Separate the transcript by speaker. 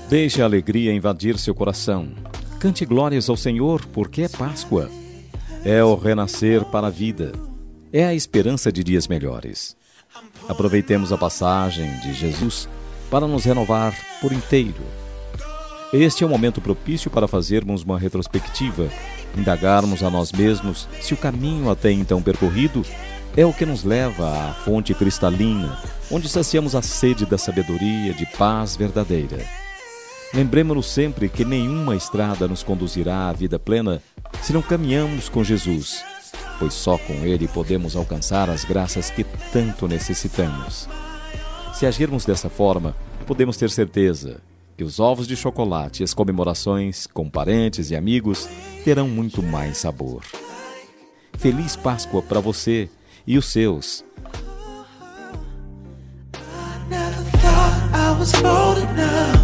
Speaker 1: Deixe a alegria invadir seu coração. Cante glórias ao Senhor, porque é Páscoa. É o renascer para a vida. É a esperança de dias melhores. Aproveitemos a passagem de Jesus para nos renovar por inteiro. Este é o momento propício para fazermos uma retrospectiva, indagarmos a nós mesmos se o caminho até então percorrido é o que nos leva à fonte cristalina, onde saciamos a sede da sabedoria, de paz verdadeira. Lembremos-nos sempre que nenhuma estrada nos conduzirá à vida plena se não caminhamos com Jesus, pois só com Ele podemos alcançar as graças que tanto necessitamos. Se agirmos dessa forma, podemos ter certeza que os ovos de chocolate e as comemorações com parentes e amigos terão muito mais sabor. Feliz Páscoa para você e os seus.
Speaker 2: I never thought I was bold enough